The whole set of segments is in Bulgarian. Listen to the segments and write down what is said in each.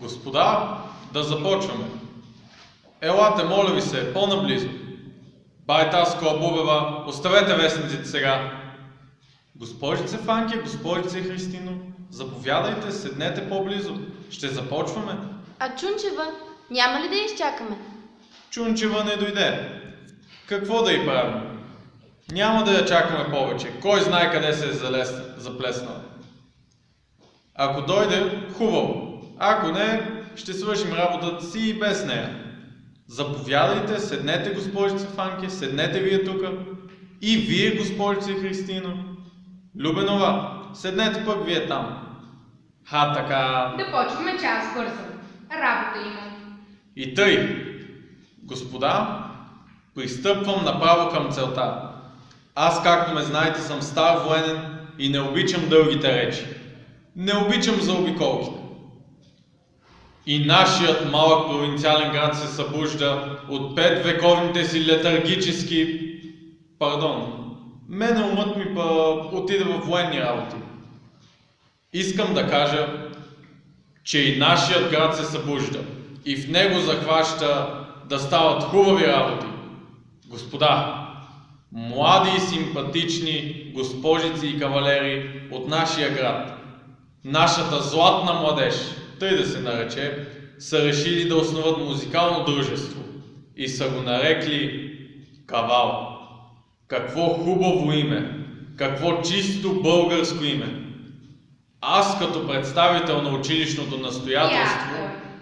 Господа, да започваме. Елате, моля ви се, по-наблизо. Байтаско, Бубева, оставете вестниците сега. Госпожице Фанке, госпожице Христино, заповядайте, седнете по-близо. Ще започваме. А Чунчева, няма ли да я изчакаме? Чунчева не дойде. Какво да й правим? Няма да я чакаме повече. Кой знае къде се е заплеснала. Ако дойде, хубаво. Ако не, ще свършим работата си и без нея. Заповядайте, седнете, госпожице Фанке, седнете вие тука. И вие, госпожице Христино. Любенова, седнете пък вие там. Така. Да почваме, че аз бързам. Работа имам. И тъй, господа, пристъпвам направо към целта. Аз, както ме знаете, съм стар военен и не обичам дългите речи. Не обичам заобиколките. И нашият малък провинциален град се събужда от 5 вековните си летаргически... Мене умът ми отиде в военни работи. Искам да кажа, че и нашият град се събужда и в него захваща да стават хубави работи. Господа, млади и симпатични госпожици и кавалери от нашия град, нашата златна младеж, тъй да се нарече, са решили да основат музикално дружество и са го нарекли Кавал. Какво хубаво име, какво чисто българско име. Аз като представител на училищното настоятелство,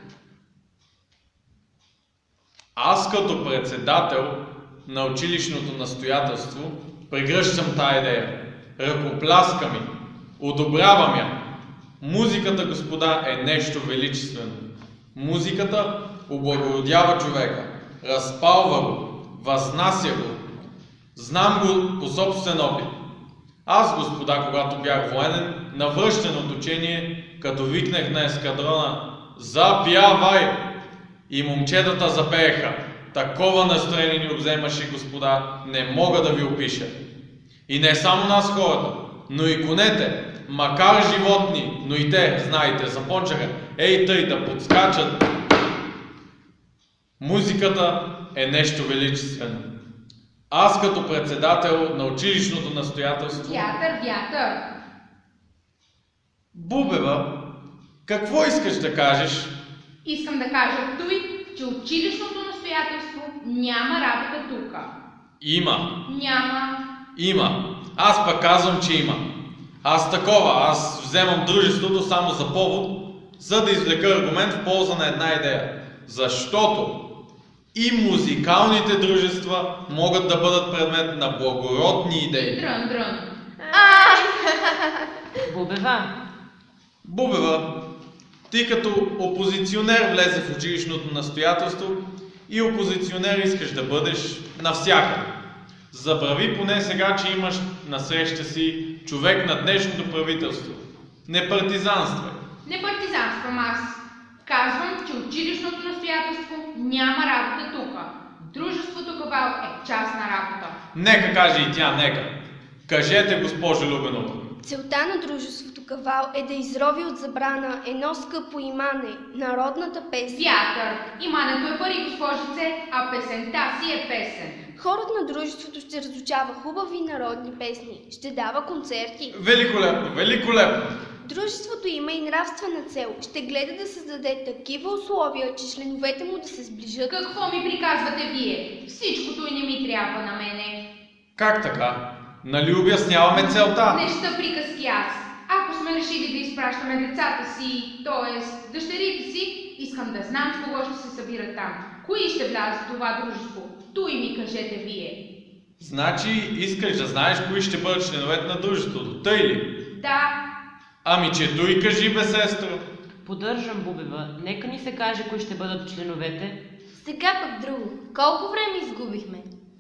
аз като председател на училищното настоятелство прегръщам тая идея, ръкопляскам ми, одобрявам я. Музиката, господа, е нещо величествено. Музиката облагородява човека, разпалва го, възнася го. Знам го по собствен опит. Аз, господа, когато бях военен, на връщане от учение, като викнах на ескадрона "Запявай!" и момчетата запееха. Такова настроение ни обземаше, господа, не мога да ви опиша. И не само нас хората, но и конете, макар животни, но и те, знаете, започнаха ей тъй да подскачат. Музиката е нещо величествено. Аз като председател на училищното настоятелство... Вятър! Бубева, какво искаш да кажеш? Искам да кажа той, че училищното настоятелство няма работа тука. Има. Няма. Има. Аз пък казвам, че има. Аз вземам дружеството само за повод, за да извлека аргумент в полза на една идея. Защото и музикалните дружества могат да бъдат предмет на благородни идеи. Дрън. Бубева, ти като опозиционер влезе в училищното настоятелство и опозиционер искаш да бъдеш навсякъде. Забрави поне сега, че имаш насреща си човек на днешното правителство. Не партизанствай. Не партизанствам аз. Казвам, че училищното настоятелство няма работа тука. Дружеството Кавал е частна работа. Нека каже и тя, нека. Кажете, госпожо Любенова. Целта на дружеството Кавал е да изрови от забрана едно скъпо имане, народната песен. Вятър! Имането е пари, госпожице, а песента си е песен. Хорът на дружеството ще разучава хубави народни песни, ще дава концерти. Великолепно! Дружеството има и нравствена цел. Ще гледа да създаде такива условия, че членовете му да се сближат. Какво ми приказвате вие? Всичкото и не ми трябва на мене. Как така? Нали обясняваме целта? Не ща приказки аз. Ако сме решили да изпращаме децата си, т.е. дъщерите си, искам да знам с кого ще се събират там. Кои ще влязат в това дружество? Той ми кажете вие. Значи искаш да знаеш кои ще бъдат членовете на дружеството, тъй ли? Да. Ами че той кажи, бе, сестро. Поддържам, Бубева. Нека ни се каже кои ще бъдат членовете. Сега пък друго. Колко време изгубихме?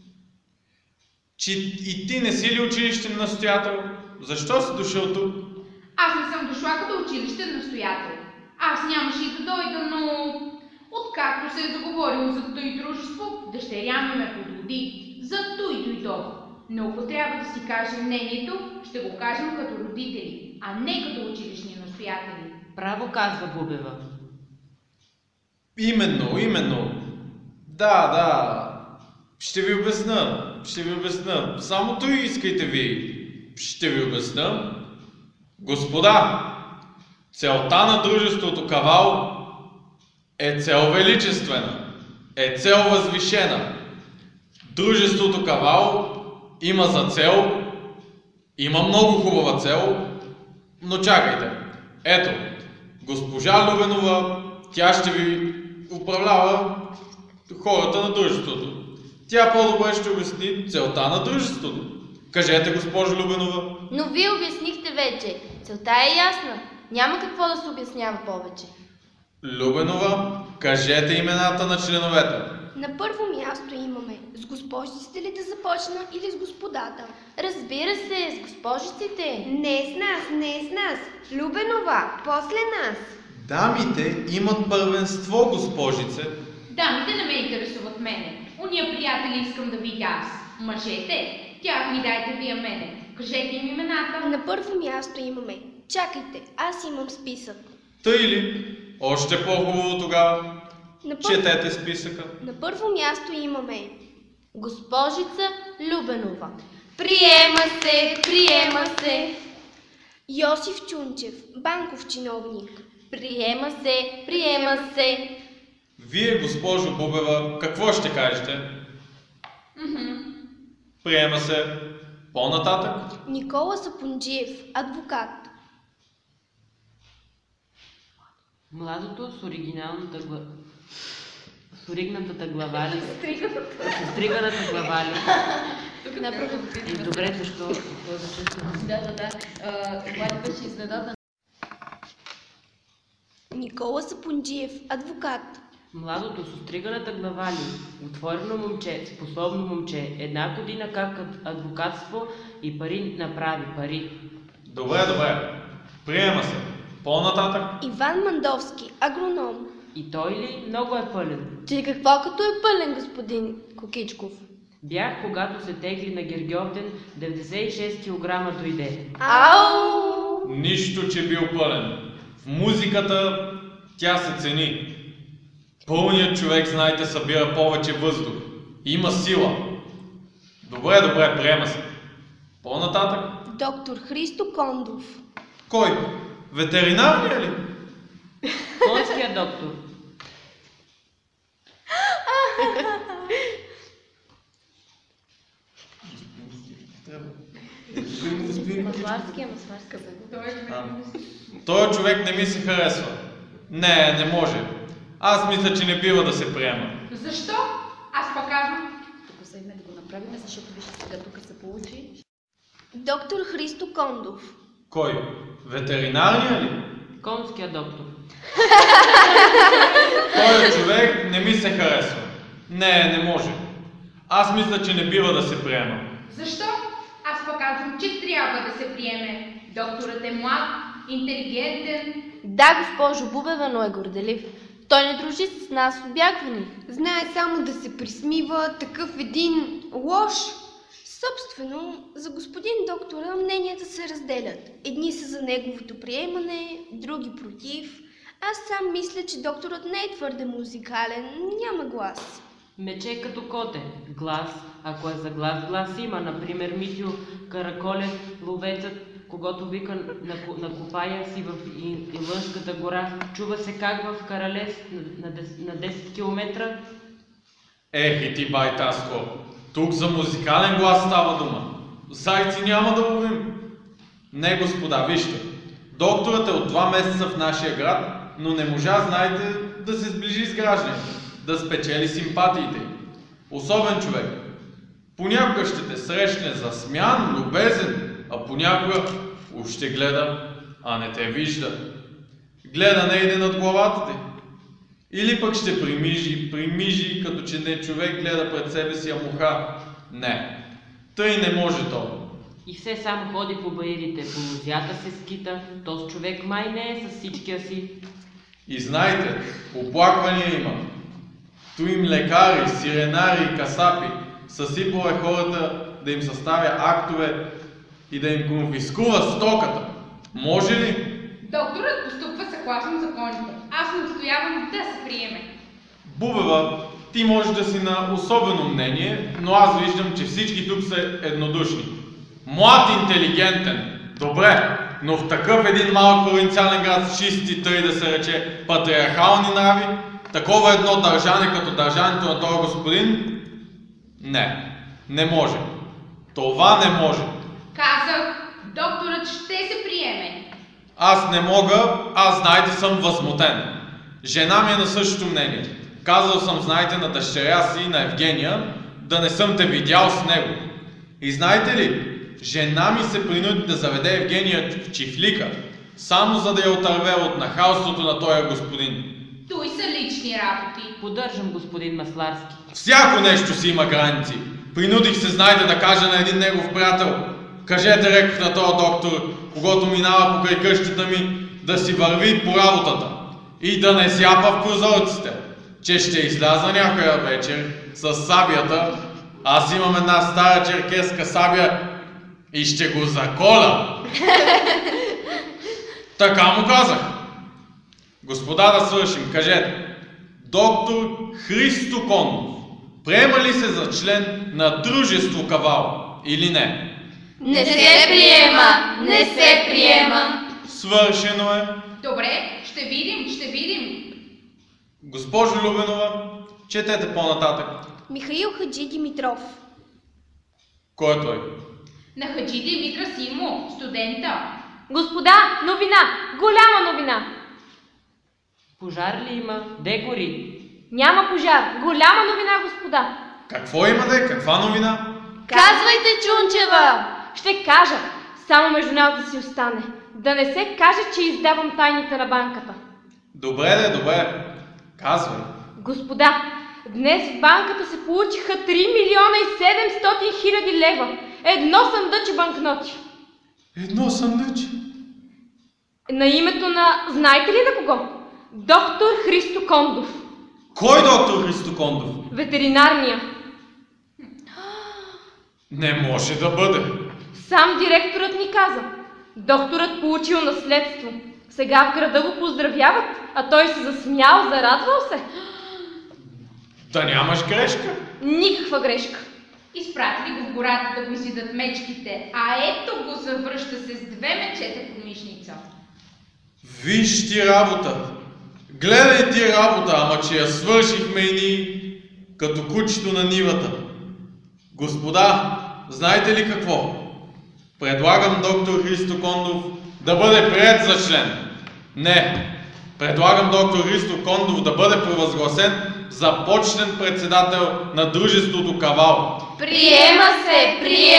Че и ти не си ли училищен настоятел? Защо си дошъл тук? Аз не съм дошла като училищен настоятел. Аз нямаше и да дойда, но... Откакто се е заговорило за той дружество, дъщеря ми ме подроди. За той дойдох. Но ако трябва да си кажем мнението, ще го кажем като родители, а не като училищни настоятели. Право казва Бубева. Именно. Да. Ще ви обясна. Само той искайте ви. Ще ви обясна. Господа, целта на дружеството Кавал е цел величествена, е цел възвишена. Дружеството Кавал има за цел, има много хубава цел, но чакайте. Ето, госпожа Любенова, тя ще ви управлява хората на дружеството. Тя по-добре ще обясни целта на дружеството. Кажете, госпожо Любенова. Но вие обяснихте вече. Целта е ясна. Няма какво да се обяснява повече. Любенова, кажете имената на членовете. На първо място имаме с госпожиците ли да започна или с господата? Разбира се, с госпожиците. Не с нас. Любенова, после нас. Дамите имат първенство, госпожице. Дамите не ме интересуват мене. Уния приятели искам да видя аз. Мъжете, тях ми дайте вие мене. Кажете им имената. На първо място имаме. Чакайте, аз имам списък. Тъй ли? Още по-хубаво тогава. Четете списъка. На първо място имаме Госпожица Любенова. Приема се. Йосиф Чунчев, банков чиновник. Приема се. Вие, госпожо Бубева, какво ще кажете? Приема се. По-нататък? Никола Сапунджиев, адвокат. Младото с оригиналната с оригнатата глава ли? С стриганата глава ли? Добре, защо? Да. Това беше изненада. Никола Сапунджиев, адвокат. Младото с остриганата глава ли? Отворено момче, способно момче, 1 година как адвокатство и пари направи пари. Добре. Приема се. По-нататък? Иван Мандовски, агроном. И той ли? Много е пълен. Че какво като е пълен, господин Кокичков? Бях, когато се тегли на Гергьовден, 96 кг дойде. Ау! Нищо, че бил пълен. В музиката тя се цени. Пълният човек, знаете, събира повече въздух. Има сила. Добре, приема се. По-нататък? Доктор Христо Кондов. Кой? Ветеринарния ли? Конския доктор. Масларска. Той човек не ми се харесва. Не може. Аз мисля, че не бива да се приема. Защо? Аз пък казвам. Тук седне да го направим, защото вижте сега тук се получи. Доктор Христо Кондов. Кой? Ветеринарния ли? Конския доктор. Той човек не ми се харесва. Не може. Аз мисля, че не бива да се приема. Защо? Аз пък казвам, че трябва да се приеме. Докторът е млад, интелигентен. Да, госпожо Бубева, но е горделив. Той не дружи с нас, обягва ни. Знае само да се присмива, такъв един лош. Собствено, за господин доктора мненията се разделят. Едни са за неговото приемане, други против. Аз сам мисля, че докторът не е твърде музикален, няма глас. Мече като коте. Глас. Ако е за глас има. Например, Митю Караколев, ловецът, когато вика на копая си в Илънската гора. Чува се как в Каралес на 10 км. И ти, байтаско, тук за музикален глас става дума. Зайци няма да ловим. Не, господа, вижте. Докторът е от 2 месеца в нашия град, но не можа, знаете, да се сближи с гражданите, да спечели симпатиите. Особен човек. Понякога ще те срещне засмян, любезен, а понякога още гледа, а не те вижда. Гледа не иде над главата ти. Или пък ще примижи, като че не човек гледа пред себе си, а муха. Не, тъй не може то. И все сам ходи по баирите, по лузята се скита, този човек май не е с всичкия си. И знайте, оплаквания има. Той им лекари, сиренари и касапи съсипал е хората да им съставя актове и да им конфискува стоката. Може ли? Докторът постъпва съгласно законите. Аз настоявам да се приеме. Бубева, ти можеш да си на особено мнение, но аз виждам, че всички тук са еднодушни. Млад, интелигентен, добре, но в такъв един малък провинциален град с чисти, тъй да се рече, патриархални нрави, такова едно държане като държането на този господин, не може. Това не може. Казах, докторът ще се приеме. Аз не мога, аз, знаете, съм възмутен. Жена ми е на същото мнение. Казал съм, знаете, на дъщеря си, на Евгения, да не съм те видял с него. И знаете ли, жена ми се принуди да заведе Евгения в чифлика, само за да я отърве от нахалството на този господин. Той са лични работи. Поддържам, господин Масларски. Всяко нещо си има граници. Принудих се, знаете, да кажа на един негов приятел: кажете, рекох на този доктор, когато минава покрай къщата ми, да си върви по работата и да не сяпа в прозорците, че ще изляза някоя вечер с сабията. Аз имам една стара черкеска сабя и ще го заколя. Така му казах. Господа, да свършим, кажете. Доктор Христо Кондов приема ли се за член на дружество Кавал или не? Не се приема! Не се приема! Свършено е. Добре, ще видим. Госпожо Любенова, четете по-нататък. Михаил Хаджи Димитров. Кой е той? На Хаджи Димитра Симо, студента. Господа, новина! Голяма новина! Пожар ли има? Де гори? Няма пожар! Голяма новина, господа! Какво има де? Каква новина? Казвайте, Чунчева! Ще кажа, само между нас да си остане. Да не се каже, че издавам тайните на банката. Добре. Казвай. Господа, днес в банката се получиха 3 милиона и 700 хиляди лева. Едно съндъче банкноти. Едно съндъче? На името на... Знаете ли на кого? Доктор Христо Кондов. Кой доктор Христо Кондов? Ветеринарния. Не може да бъде. Сам директорът ни каза. Докторът получил наследство. Сега в града го поздравяват, а той се засмял, зарадвал се. Да нямаш грешка. Никаква грешка. Изпратили го в гората да го изидат мечките, а ето го завръща се с 2 мечета под мишница. Виж ти работа. Гледай ти работа, ама че я свършихме и ние, като кучето на нивата. Господа, знаете ли какво? Предлагам доктор Христо Кондов да бъде приет за член. Не, предлагам доктор Христо Кондов да бъде провъзгласен за почетен председател на дружеството Кавал. Приема се!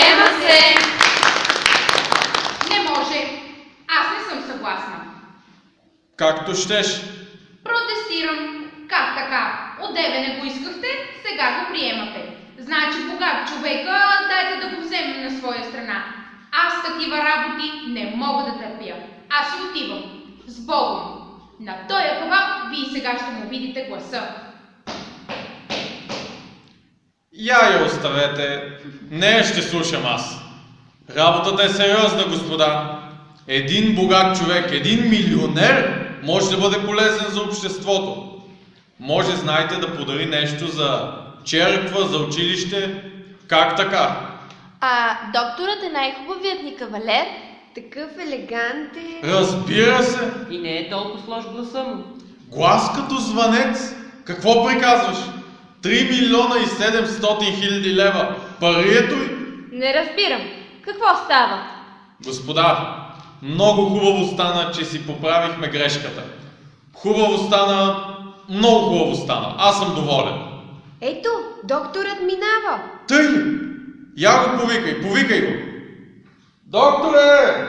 Не може. Аз не съм съгласна. Както щеш. Протестирам. Как така? Одеве не го искахте, сега го приемате. Значи богат човека, дайте да го вземем на своя страна. Аз такива работи не мога да търпя. Аз си отивам. С Богом. На този Кавал вие сега ще му видите гласа. Я оставете. Не ще слушам аз. Работата е сериозна, господа. Един богат човек, един милионер може да бъде полезен за обществото. Може, знаете, да подари нещо за черква, за училище. Как така? А докторът е най-хубавият ни кавалер. Такъв елегантен. Разбира се. И не е толкова лош гласа му. Глас като звънец. Какво приказваш? 3 милиона и 700 хиляди лева. Парието й? Не разбирам. Какво става? Господа, много хубаво стана, че си поправихме грешката. Хубаво стана, много хубаво стана. Аз съм доволен. Ето, докторът минава. Тъй ли? Я го повикай го. Докторе!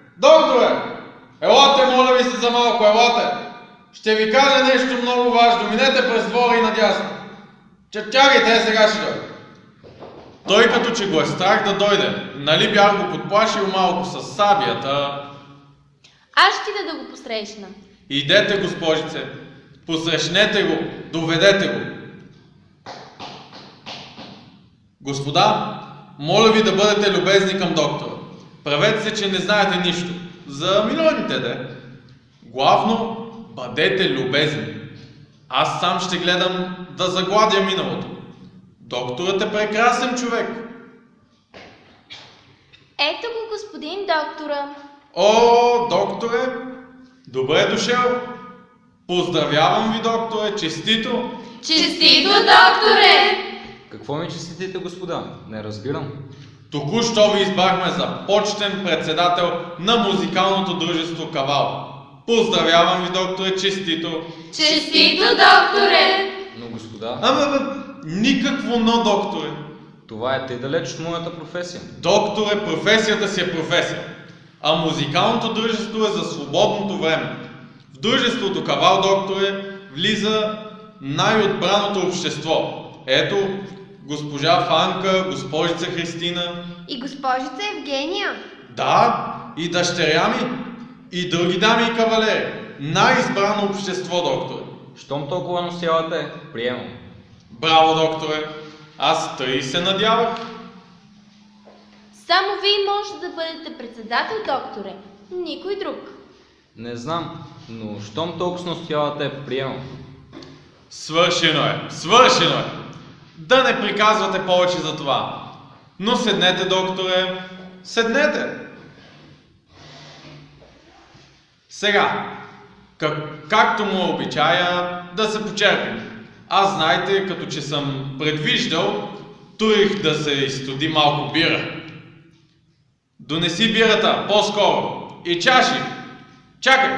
Елате, моля ви се за малко, елате. Ще ви кажа нещо много важно. Минете през двора и надясно. Чакайте, сега ще дойде. Той като че го е страх да дойде. Нали бях го подплашил малко с сабията. Аз ще да го посрещна. Идете, госпожице. Посрещнете го. Доведете го. Господа, моля ви да бъдете любезни към доктора. Правете се, че не знаете нищо. За милионите, де. Главно, бъдете любезни. Аз сам ще гледам да загладя миналото. Докторът е прекрасен човек. Ето го, господин доктора. О, докторе, добре дошъл. Поздравявам ви, докторе, честито. Честито, докторе! Какво ми честитите, господа? Не разбирам. Току-що ви избрахме за почетен председател на музикалното дружество Кавал. Поздравявам ви, докторе, честито. Честито, докторе! Но, господа, Никакво но, докторе. това е тъй далеч от моята професия. Докторе, професията си е професия, а музикалното дружество е за свободното време. В дружеството Кавал, докторе, влиза най-отбраното общество. Ето, госпожа Фанка, госпожица Христина. И госпожица Евгения. Да, и дъщеря ми, и други дами и кавалери. Най-избрано общество, докторе. Щом толкова настоявате, приемам. Браво, докторе. Аз тъй се надявах. Само вие може да бъдете председател, докторе. Никой друг. Не знам, но щом толкова настоявате, приемам. Свършено е, свършено е. Да не приказвате повече за това. Но седнете, докторе, седнете. Сега, както му обичая, да се почерпим. Аз, знаете, като че съм предвиждал, турих да се изстуди малко бира. Донеси бирата, по-скоро. И чаши. Чакай.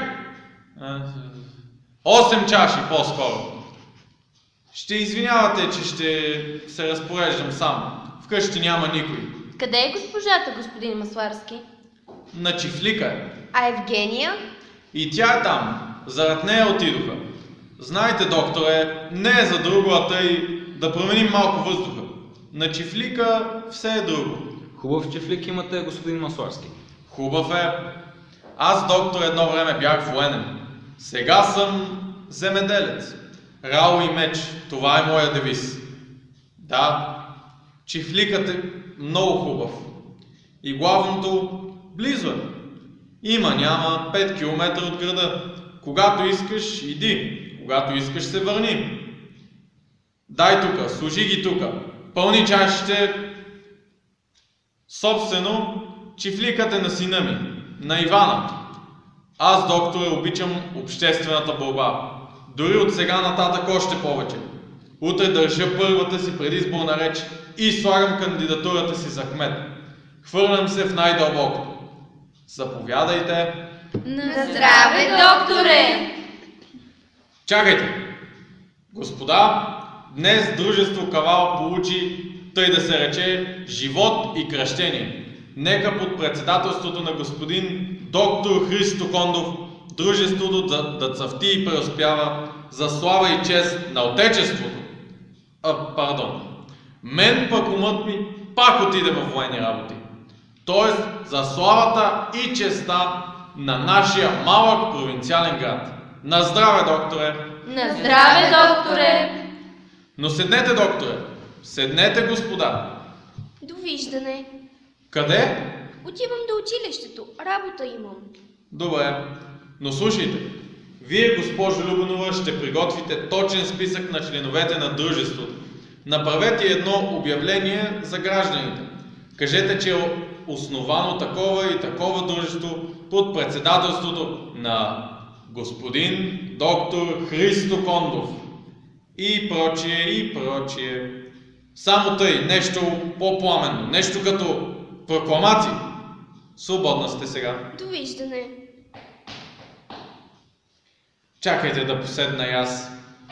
8 чаши, по-скоро. Ще извинявате, че ще се разпореждам сам. Вкъщи няма никой. Къде е госпожата, господин Масларски? На чифлика е. А Евгения? И тя е там. Зарад нея отидоха. Знаете, докторе, не е за друго, а тъй да променим малко въздуха. На чифлика все е друго. Хубав чифлик имате, господин Масларски. Хубав е. Аз, доктор, едно време бях военен. Сега съм земеделец. Рао и меч. Това е моя девиз. Да, чифликът е много хубав. И главното близо е. Има-няма 5 км от града. Когато искаш, иди. Когато искаш, се върни. Дай тука, служи ги тука. Пълни чашите. Собствено, чифликът е на сина ми, на Ивана. Аз, докторе, обичам обществената борба. Дори от сега нататък още повече. Утре държа първата си предизборна реч и слагам кандидатурата си за кмет. Хвърлям се в най-дълбокото. Заповядайте. На здраве, докторе! Чакайте! Господа, днес дружество Кавал получи, тъй да се рече, живот и кръщение. Нека под председателството на господин доктор Христо Кондов дружеството да цъфти и преуспява за слава и чест на Отечеството. Мен пък умът ми пак отиде във военни работи. Тоест за славата и честа на нашия малък провинциален град. На здраве, докторе! На здраве, докторе! Но седнете, докторе! Седнете, господа! Довиждане. Къде? Отивам до училището. Работа имам. Добре, но слушайте. Вие, госпожо Любенова, ще приготвите точен списък на членовете на дружеството. Направете едно обявление за гражданите. Кажете, че е основано такова и такова дружество под председателството на господин доктор Христо Кондов. И прочие, и прочие. Само тъй, нещо по-пламенно, нещо като прокламации. Свободна сте сега. Довиждане. Чакайте да поседна и аз.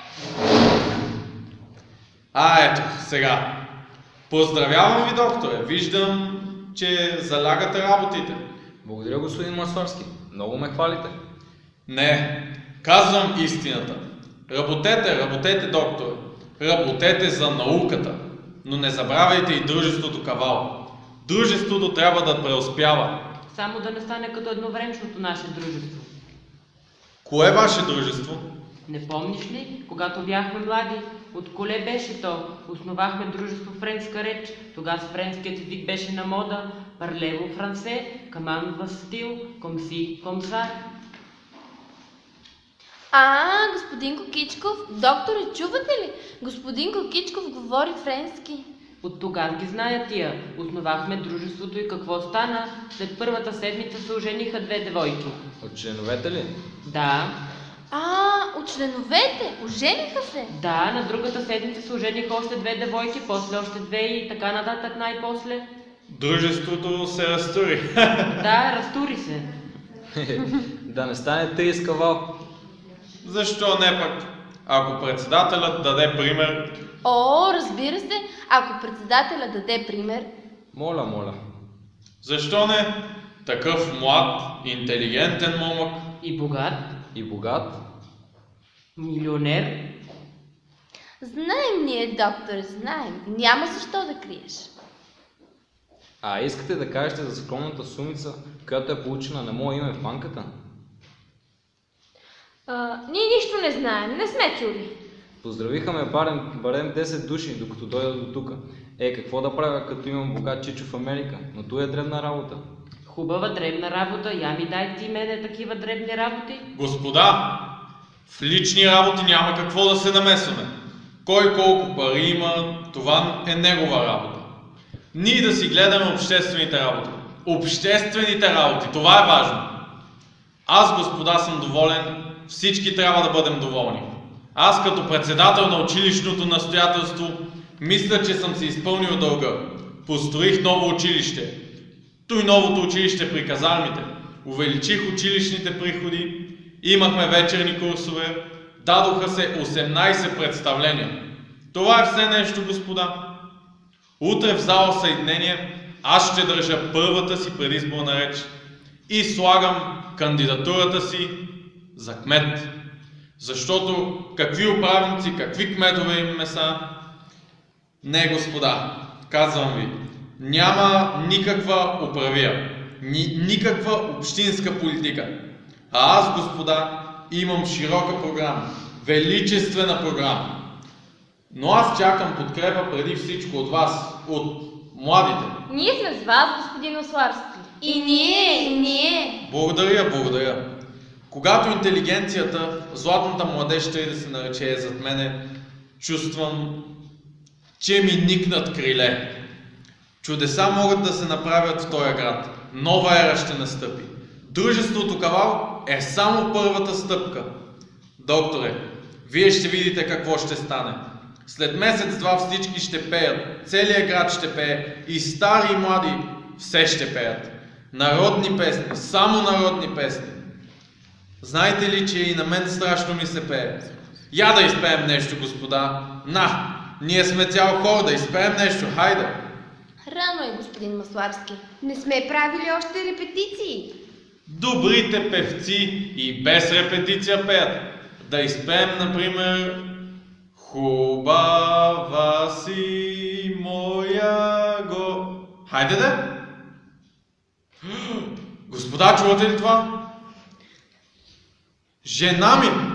Ето, сега. Поздравявам ви, докторе. Виждам, че залягате работите. Благодаря, господин Масларски. Много ме хвалите. Не, казвам истината. Работете, докторе. Работете за науката. Но не забравяйте и дружеството Кавал. Дружеството трябва да преуспява. Само да не стане като едновремешното наше дружество. Кое е ваше дружество? Не помниш ли, когато бяхме млади, от коле беше то? Основахме дружество Френска реч, тогава френският език беше на мода, парлево франсе, каман в стил, комси, комсар. Господин Кокичков, докторе, чувате ли? Господин Кокичков говори френски. От тогава ги зная тия. Основахме дружеството и какво стана? След първата седмица се ожениха 2 девойки. От членовете ли? Да, От членовете, ожениха се. да, на другата седмица се ожениха още 2 девойки, после още 2 и така нататък най-после. Дружеството се разтури. Да, разтури се. Да не стане 30 кавал. Защо не пък? Ако председателят даде пример, Разбира се, ако председателя даде пример. Моля. защо не? Такъв млад, интелигентен момък. И богат, И богат. милионер. Знаем ние, докторе, знаем. Няма защо да криеш. Искате да кажете за скромната сумица, която е получена на мое име в банката? Ние нищо не знаем, не сме чули. Поздравиха ме барем 10 души, докато дойда до тука. Какво да правя, като имам богат чичо в Америка? Но това е дребна работа. Хубава дребна работа, я ми дай ти мене такива дребни работи. Господа, в лични работи няма какво да се намесваме. Кой колко пари има, това е негова работа. Ние да си гледаме обществените работи. Обществените работи, това е важно. Аз, господа, съм доволен, всички трябва да бъдем доволни. Аз като председател на училищното настоятелство мисля, че съм си изпълнил дълга. Построих ново училище. Той новото училище при казармите. Увеличих училищните приходи, имахме вечерни курсове, дадоха се 18 представления. Това е все нещо, господа. Утре в зала Съединение аз ще държа първата си предизборна реч и слагам кандидатурата си за кмет. Защото какви управници, какви кметове имаме са? Не, господа, казвам ви, няма никаква управия, никаква общинска политика. А аз, господа, имам широка програма, величествена програма. Но аз чакам подкрепа преди всичко от вас, от младите. Ние сме с вас, господин Осларски. И ние. Благодаря. Когато интелигенцията, златната младеж, ще и да се нарече е зад мене, чувствам, че ми никнат криле. Чудеса могат да се направят в този град. Нова ера ще настъпи. Дружеството Кавал е само първата стъпка. Докторе, вие ще видите какво ще стане. След месец-два всички ще пеят, целият град ще пее, и стари и млади все ще пеят. Народни песни, само народни песни. Знаете ли, че и на мен страшно ми се пее? Я да изпеем нещо, господа. Ние сме цял хор, да изпеем нещо, хайде. Рано е, господин Масларски. Не сме правили още репетиции. Добрите певци и без репетиция пеят. Да изпеем, например, хубава си моя го... Хайде да! Господа, чувате ли това? Жена ми!